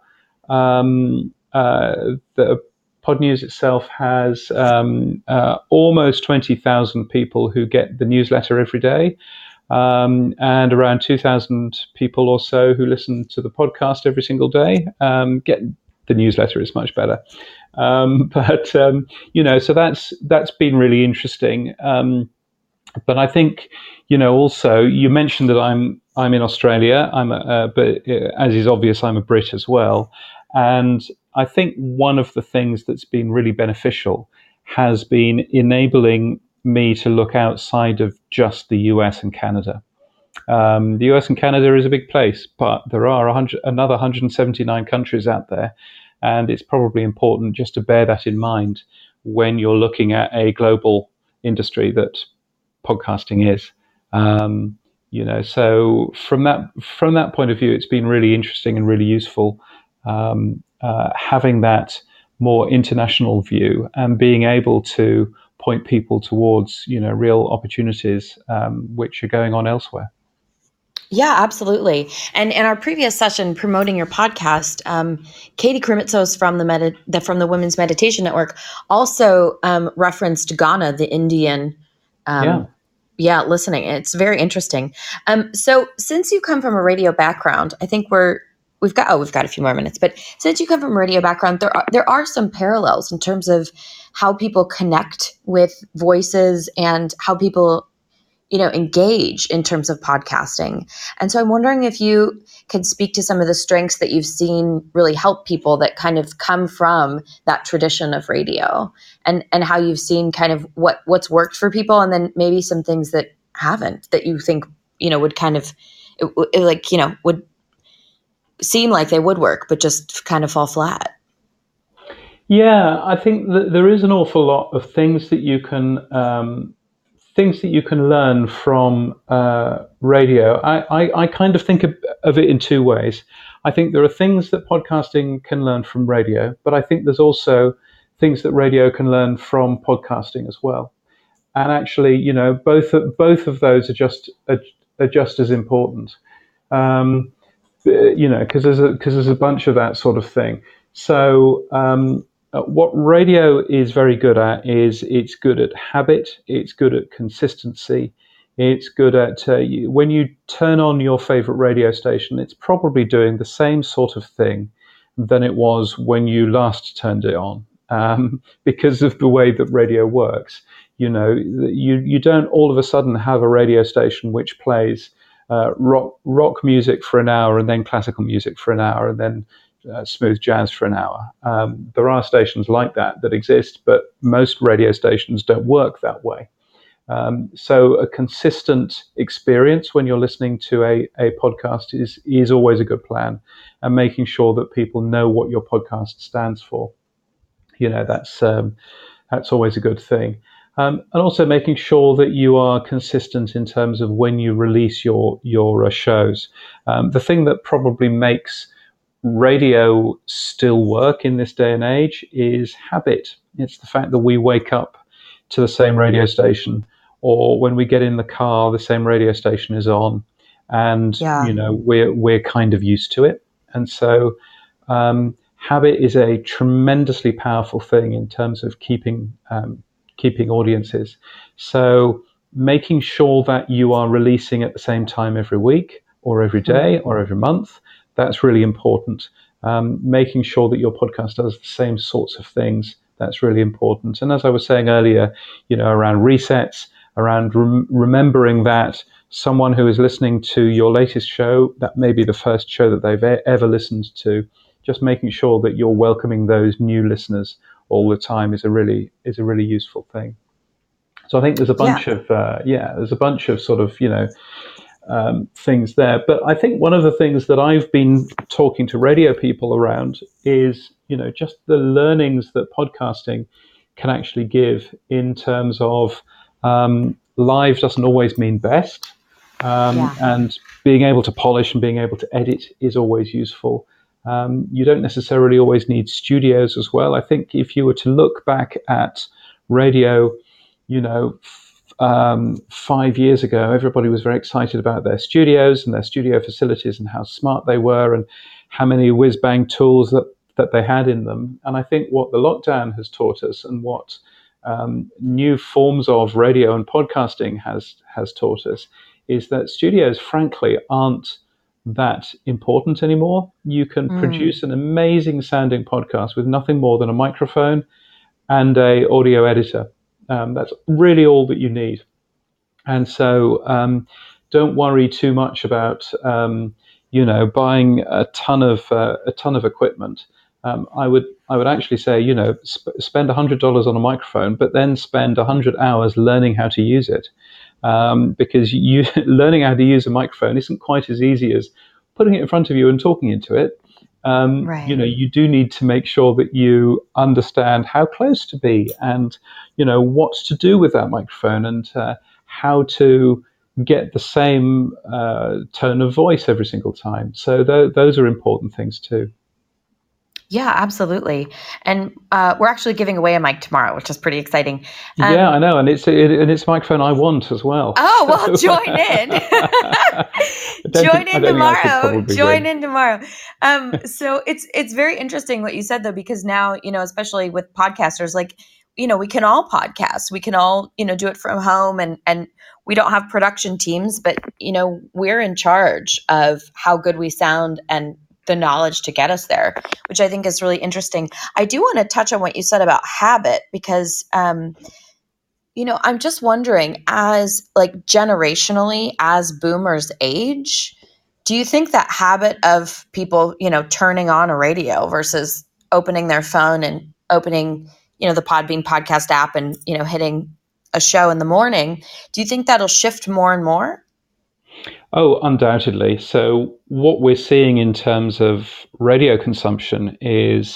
um, uh, the Pod News itself has um, uh, almost twenty thousand people who get the newsletter every day. Um, and around two thousand people or so who listen to the podcast every single day. Um, get the newsletter is much better, um, but um, you know, so that's that's been really interesting. Um, but I think, you know, also you mentioned that I'm I'm in Australia. I'm a, uh, but uh, as is obvious, I'm a Brit as well, and I think one of the things that's been really beneficial has been enabling me to look outside of just the U S and Canada. Um, the U S and Canada is a big place, but there are one hundred, another one hundred seventy-nine countries out there, and it's probably important just to bear that in mind when you're looking at a global industry that podcasting is. Um, you know, so from that from that point of view, it's been really interesting and really useful um, uh, having that more international view and being able to point people towards, you know, real opportunities um, which are going on elsewhere. Yeah, absolutely. And in our previous session promoting your podcast, um, Katie Krimitsos from the, Medi- the from the Women's Meditation Network also um, referenced Ghana, the Indian. Um, Yeah. yeah, listening. It's very interesting. Um, so since you come from a radio background, I think we're we've got oh we've got a few more minutes. But since you come from a radio background, there are there are some parallels in terms of how people connect with voices and how people, you know, engage in terms of podcasting. And so I'm wondering if you can speak to some of the strengths that you've seen really help people that kind of come from that tradition of radio, and, and how you've seen kind of what, what's worked for people, and then maybe some things that haven't, that you think, you know, would kind of it, it, like, you know, would seem like they would work, but just kind of fall flat. Yeah, I think that there is an awful lot of things that you can um, things that you can learn from uh, radio. I, I, I kind of think of, of it in two ways. I think there are things that podcasting can learn from radio, but I think there's also things that radio can learn from podcasting as well. And actually, you know, both both of those are just are, are just as important. Um, you know, because there's a because there's a bunch of that sort of thing. So um, uh, what radio is very good at is it's good at habit, it's good at consistency, it's good at uh, you, when you turn on your favorite radio station, it's probably doing the same sort of thing than it was when you last turned it on, um, because of the way that radio works. You know, you you don't all of a sudden have a radio station which plays Uh, rock rock music for an hour, and then classical music for an hour, and then uh, smooth jazz for an hour. Um, there are stations like that that exist, but most radio stations don't work that way. Um, so a consistent experience when you're listening to a, a podcast is is always a good plan, and making sure that people know what your podcast stands for. You know, that's um, that's always a good thing. Um, and also making sure that you are consistent in terms of when you release your your uh, shows. Um, the thing that probably makes radio still work in this day and age is habit. It's the fact that we wake up to the same radio station, or when we get in the car, the same radio station is on, and Yeah. you know we're we're kind of used to it. And so um, habit is a tremendously powerful thing in terms of keeping um, keeping audiences. So making sure that you are releasing at the same time every week or every day or every month, that's really important. Um, making sure that your podcast does the same sorts of things, that's really important. And as I was saying earlier, you know, around resets, around rem- remembering that someone who is listening to your latest show, that may be the first show that they've e- ever listened to, just making sure that you're welcoming those new listeners all the time is a really is a really useful thing. So I think there's a bunch Yeah. of uh, yeah, there's a bunch of sort of you know um, things there. But I think one of the things that I've been talking to radio people around is you know just the learnings that podcasting can actually give in terms of um, live doesn't always mean best, um, Yeah. and being able to polish and being able to edit is always useful. Um, you don't necessarily always need studios as well. I think if you were to look back at radio, you know, f- um, five years ago, everybody was very excited about their studios and their studio facilities and how smart they were and how many whiz-bang tools that, that they had in them. And I think what the lockdown has taught us and what um, new forms of radio and podcasting has has taught us is that studios, frankly, aren't that important anymore. You can Mm. produce an amazing sounding podcast with nothing more than a microphone and a audio editor. Um, that's really all that you need. And so um, don't worry too much about um, you know buying a ton of uh, a ton of equipment. Um, I would I would actually say you know sp- spend a hundred dollars on a microphone, but then spend a hundred hours learning how to use it. Um, because you learning how to use a microphone isn't quite as easy as putting it in front of you and talking into it. Um, Right. You know, you do need to make sure that you understand how close to be, and you know what to do with that microphone, and uh, how to get the same uh, tone of voice every single time. So th- those are important things too. Yeah, absolutely. And uh, we're actually giving away a mic tomorrow, which is pretty exciting. Um, Yeah, I know, and it's it, and it's a microphone I want as well. Oh, well, So, join in. don't Join think- I in don't think I could tomorrow. probably Join win. in tomorrow. Um, so it's it's very interesting what you said though, because now, you know, especially with podcasters, like, you know, we can all podcast. We can all, you know, do it from home, and and we don't have production teams, but you know, we're in charge of how good we sound and the knowledge to get us there, which I think is really interesting. I do want to touch on what you said about habit, because um you know, I'm just wondering, as like generationally, as boomers age, do you think that habit of people, you know, turning on a radio versus opening their phone and opening, you know, the Podbean podcast app and, you know, hitting a show in the morning, do you think that'll shift more and more? Oh, undoubtedly. So, what we're seeing in terms of radio consumption is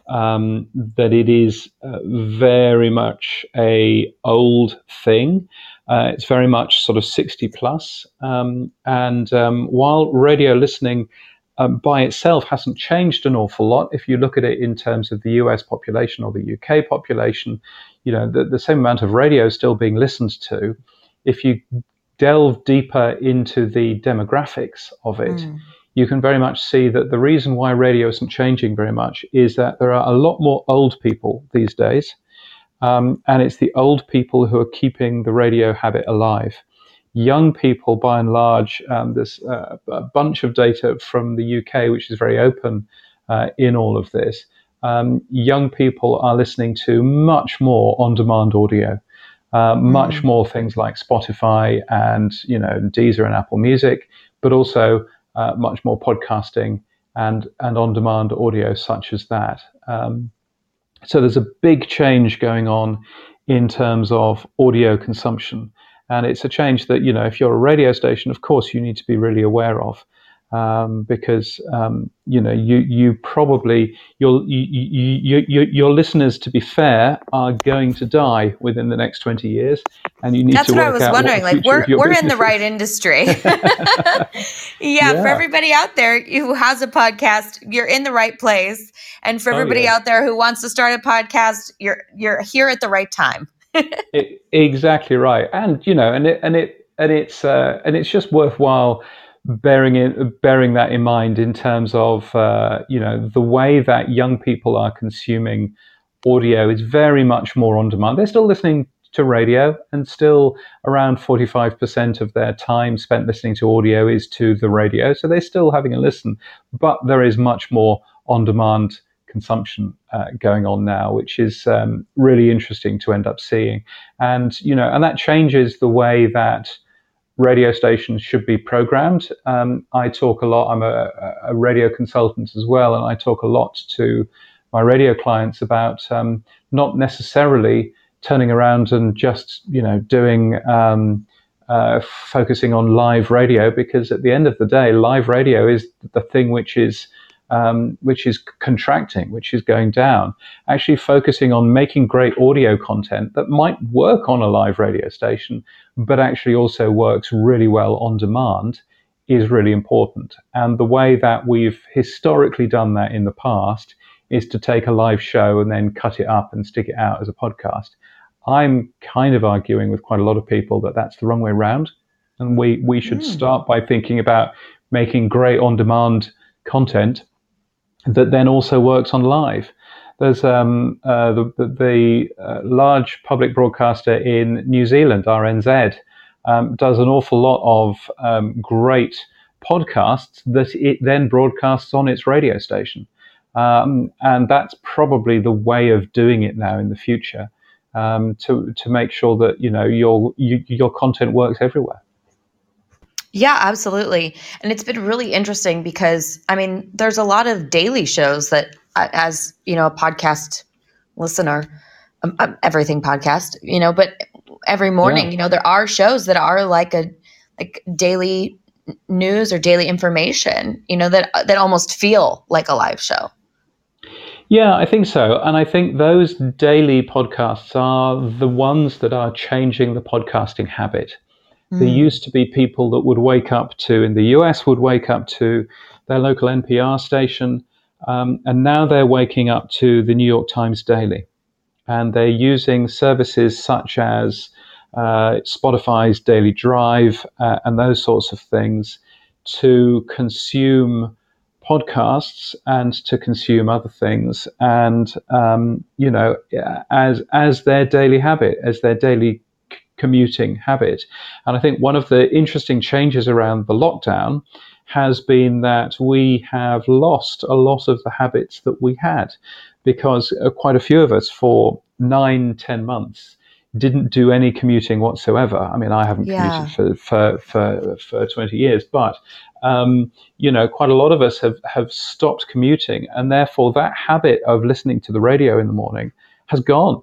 um, that it is uh, very much a old thing. Uh, it's very much sort of sixty plus. Um, and um, while radio listening um, by itself hasn't changed an awful lot, if you look at it in terms of the U S population or the U K population, you know, the, the same amount of radio is still being listened to. If you delve deeper into the demographics of it, mm. you can very much see that the reason why radio isn't changing very much is that there are a lot more old people these days, um, and it's the old people who are keeping the radio habit alive. Young people, by and large, um, there's uh, a bunch of data from the U K which is very open uh, in all of this. Um, young people are listening to much more on-demand audio. Uh, much mm. more things like Spotify and you know Deezer and Apple Music, but also uh, much more podcasting and and on-demand audio such as that. Um, so there's a big change going on in terms of audio consumption, and it's a change that you know if you're a radio station, of course you need to be really aware of. Um, because um, you know you you probably your you, you, you, your listeners, to be fair, are going to die within the next twenty years, and you need That's to what work I was out wondering. What the like we're we're in the is. right industry. yeah, yeah, for everybody out there who has a podcast, you're in the right place, and for everybody oh, yeah. out there who wants to start a podcast, you're you're here at the right time. it, exactly right, and you know, and it and it and it's uh, and it's just worthwhile bearing in, bearing that in mind in terms of uh, you know the way that young people are consuming audio is very much more on demand. They're still listening to radio, and still around forty-five percent of their time spent listening to audio is to the radio. So they're still having a listen, but there is much more on demand consumption uh, going on now, which is um, really interesting to end up seeing. And you know, and that changes the way that radio stations should be programmed. Um, I talk a lot, I'm a, a radio consultant as well, and I talk a lot to my radio clients about um, not necessarily turning around and just, you know, doing, um, uh, focusing on live radio, because at the end of the day, live radio is the thing which is Um, which is contracting, which is going down. Actually focusing on making great audio content that might work on a live radio station, but actually also works really well on demand, is really important. And the way that we've historically done that in the past is to take a live show and then cut it up and stick it out as a podcast. I'm kind of arguing with quite a lot of people that that's the wrong way around. And we, we should mm. start by thinking about making great on-demand content that then also works on live. There's um, uh, the, the, the uh, large public broadcaster in New Zealand, R N Z, um, does an awful lot of um, great podcasts that it then broadcasts on its radio station. Um, and that's probably the way of doing it now in the future, um, to to make sure that, you know, your you, your content works everywhere. Yeah, absolutely. And it's been really interesting because, I mean, there's a lot of daily shows that, as, you know, a podcast listener, um, um, everything podcast, you know, but every morning, yeah. you know, there are shows that are like a, like daily news or daily information, you know, that, that almost feel like a live show. Yeah, I think so. And I think those daily podcasts are the ones that are changing the podcasting habit. There used to be people that would wake up to, in the U S, would wake up to their local N P R station, um, and now they're waking up to the New York Times Daily. And they're using services such as uh, Spotify's Daily Drive uh, and those sorts of things to consume podcasts and to consume other things, and um, you know, as as their daily habit, as their daily commuting habit. And I think one of the interesting changes around the lockdown has been that we have lost a lot of the habits that we had, because uh, quite a few of us for nine, ten months didn't do any commuting whatsoever. I mean, I haven't yeah. commuted for, for, for, for twenty years, but um, you know, quite a lot of us have, have stopped commuting, and therefore that habit of listening to the radio in the morning has gone.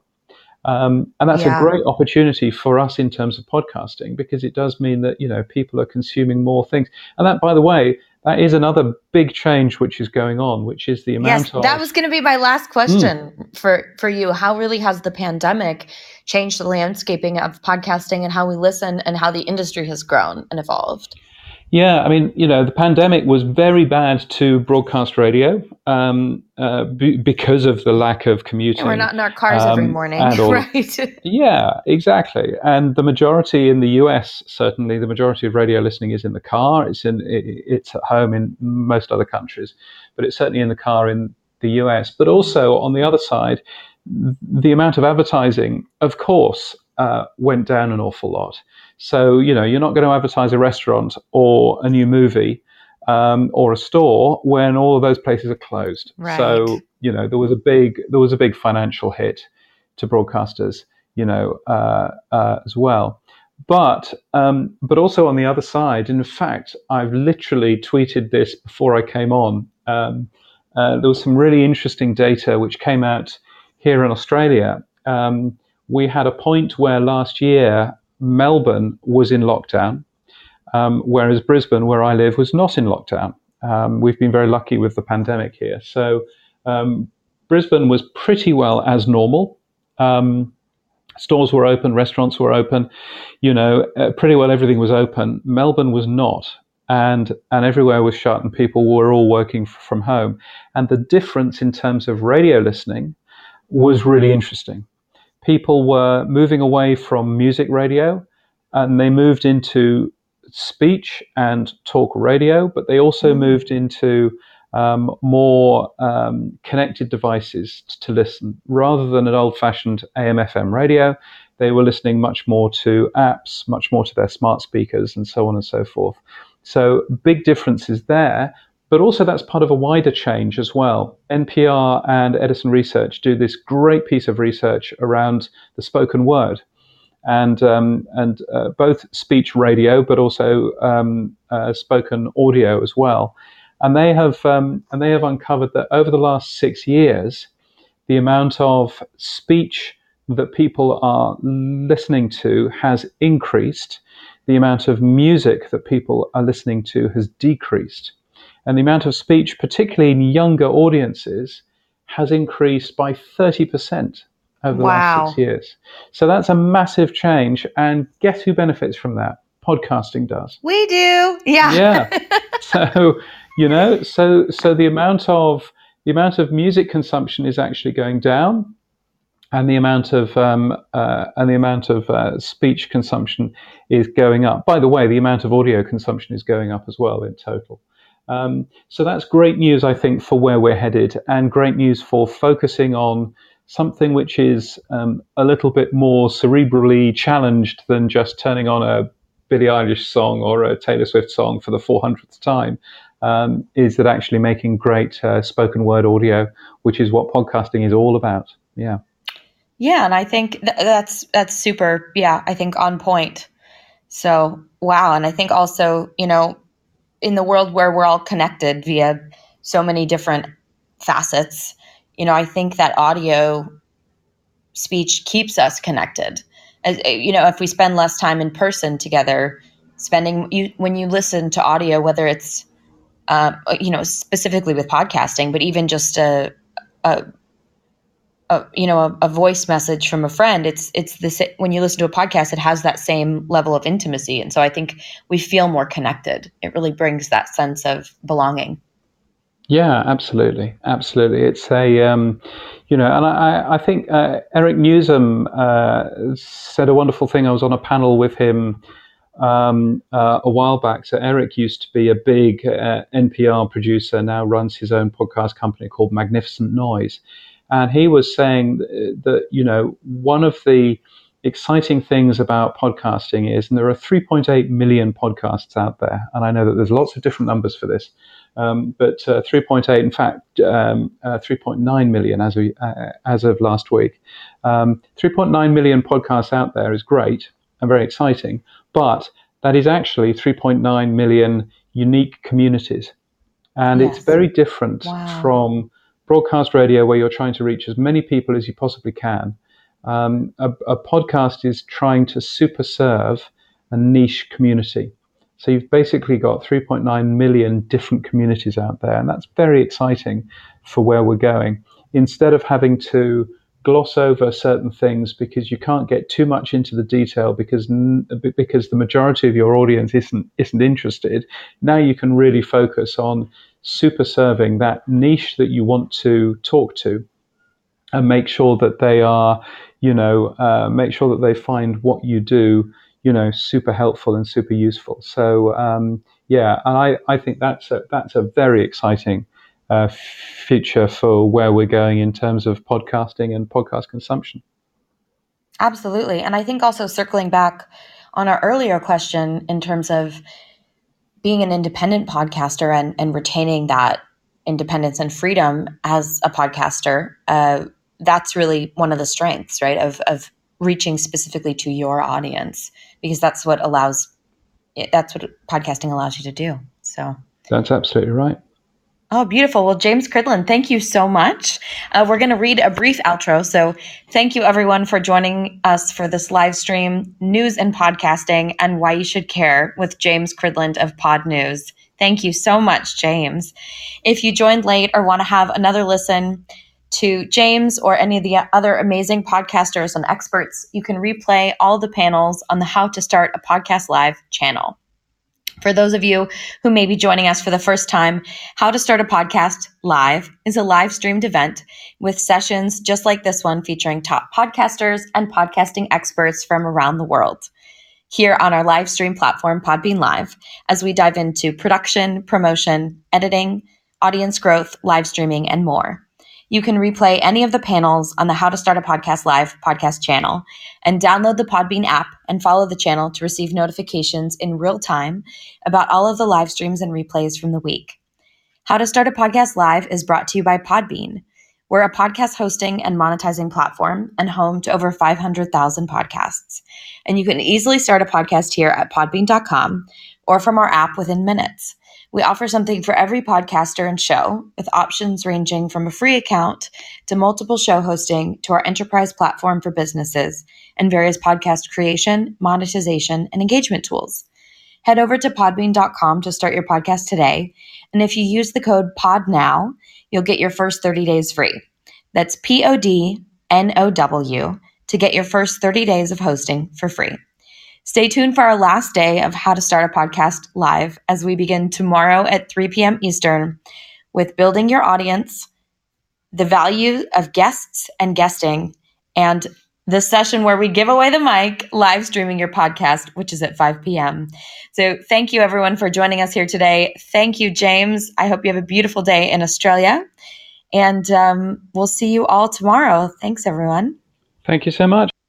Um, and that's yeah. a great opportunity for us in terms of podcasting, because it does mean that, you know, people are consuming more things. And that, by the way, that is another big change which is going on, which is the amount yes, of... that was going to be my last question mm. for, for you. How really has the pandemic changed the landscaping of podcasting and how we listen and how the industry has grown and evolved? Yeah, I mean, you know, the pandemic was very bad to broadcast radio um, uh, b- because of the lack of commuting. And we're not in our cars um, every morning, right? Yeah, exactly. And the majority in the U S, certainly the majority of radio listening is in the car. It's in it, it's at home in most other countries, but it's certainly in the car in the U S. But also on the other side, the amount of advertising, of course, uh, went down an awful lot. So, you know, you're not going to advertise a restaurant or a new movie um, or a store when all of those places are closed. Right. So, you know, there was a big there was a big financial hit to broadcasters, you know, uh, uh, as well. But um, but also on the other side, in fact, I've literally tweeted this before I came on. Um, uh, there was some really interesting data which came out here in Australia. Um, we had a point where last year Melbourne was in lockdown, um, whereas Brisbane, where I live, was not in lockdown. Um, we've been very lucky with the pandemic here. So um, Brisbane was pretty well as normal. Um, stores were open, restaurants were open, you know, uh, pretty well everything was open. Melbourne was not. And, and everywhere was shut and people were all working f- from home. And the difference in terms of radio listening was really interesting. People were moving away from music radio and they moved into speech and talk radio, but they also moved into um, more um, connected devices t- to listen. Rather than an old-fashioned A M F M radio, they were listening much more to apps, much more to their smart speakers and so on and so forth. So big differences there. But also that's part of a wider change as well. N P R and Edison Research do this great piece of research around the spoken word, and um, and uh, both speech radio, but also um, uh, spoken audio as well. And they have um, and they have uncovered that over the last six years, the amount of speech that people are listening to has increased. The amount of music that people are listening to has decreased. And the amount of speech, particularly in younger audiences, has increased by thirty percent over the wow. last six years. So that's a massive change. And guess who benefits from that? podcasting does. We do. Yeah. Yeah. So, you know, so so the amount of the amount of music consumption is actually going down, and the amount of um, uh, and the amount of uh, speech consumption is going up. By the way, the amount of audio consumption is going up as well in total. Um, so that's great news, I think, for where we're headed, and great news for focusing on something which is um, a little bit more cerebrally challenged than just turning on a Billie Eilish song or a Taylor Swift song for the four hundredth time. Um, is that actually making great uh, spoken word audio, which is what podcasting is all about. Yeah. Yeah, and I think th- that's that's super. Yeah, I think on point. So wow, and I think also, you know, in the world where we're all connected via so many different facets, you know, I think that audio speech keeps us connected. As you know, if we spend less time in person together, spending you when you listen to audio, whether it's uh, you know, specifically with podcasting, but even just a, a a, you know, a, a voice message from a friend, it's it's this when you listen to a podcast, it has that same level of intimacy, and so I think we feel more connected. It really brings that sense of belonging. Yeah, absolutely, absolutely. It's a, um, you know, and I, I think uh, Eric Newsom uh, said a wonderful thing. I was on a panel with him um, uh, a while back. So Eric used to be a big uh, N P R producer, now runs his own podcast company called Magnificent Noise. And he was saying that, you know, one of the exciting things about podcasting is, and there are three point eight million podcasts out there, and I know that there's lots of different numbers for this, um, but uh, three point eight, in fact, um, uh, three point nine million as of, uh, as of last week. Um, three point nine million podcasts out there is great and very exciting, but that is actually three point nine million unique communities. And Yes. It's very different Wow. from broadcast radio, where you're trying to reach as many people as you possibly can. Um, a, a podcast is trying to super serve a niche community. So you've basically got three point nine million different communities out there, and that's very exciting for where we're going. Instead of having to gloss over certain things because you can't get too much into the detail because because the majority of your audience isn't isn't interested, now you can really focus on super serving that niche that you want to talk to, and make sure that they are, you know, uh, make sure that they find what you do, you know, super helpful and super useful. So um, yeah, and I, I think that's a, that's a very exciting uh, future for where we're going in terms of podcasting and podcast consumption. Absolutely. And I think also circling back on our earlier question in terms of being an independent podcaster and, and retaining that independence and freedom as a podcaster, uh, that's really one of the strengths, right, of, of reaching specifically to your audience, because that's what allows, that's what podcasting allows you to do. So that's absolutely right. Oh, beautiful. Well, James Cridland, thank you so much. Uh, we're going to read a brief outro. So thank you, everyone, for joining us for this live stream, News and Podcasting and Why You Should Care with James Cridland of Pod News. Thank you so much, James. If you joined late or want to have another listen to James or any of the other amazing podcasters and experts, you can replay all the panels on the How to Start a Podcast Live channel. For those of you who may be joining us for the first time, How to Start a Podcast Live is a live streamed event with sessions just like this one featuring top podcasters and podcasting experts from around the world. Here on our live stream platform, Podbean Live, as we dive into production, promotion, editing, audience growth, live streaming, and more. You can replay any of the panels on the How to Start a Podcast Live podcast channel and download the Podbean app and follow the channel to receive notifications in real time about all of the live streams and replays from the week. How to Start a Podcast Live is brought to you by Podbean. We're a podcast hosting and monetizing platform and home to over five hundred thousand podcasts. And you can easily start a podcast here at podbean dot com or from our app within minutes. We offer something for every podcaster and show, with options ranging from a free account to multiple show hosting to our enterprise platform for businesses and various podcast creation, monetization, and engagement tools. Head over to podbean dot com to start your podcast today. And if you use the code PODNOW, you'll get your first thirty days free. That's P O D N O W to get your first thirty days of hosting for free. Stay tuned for our last day of How to Start a Podcast Live as we begin tomorrow at three p.m. Eastern with building your audience, the value of guests and guesting, and the session where we give away the mic, live streaming your podcast, which is at five p.m. So thank you, everyone, for joining us here today. Thank you, James. I hope you have a beautiful day in Australia. And um, we'll see you all tomorrow. Thanks, everyone. Thank you so much.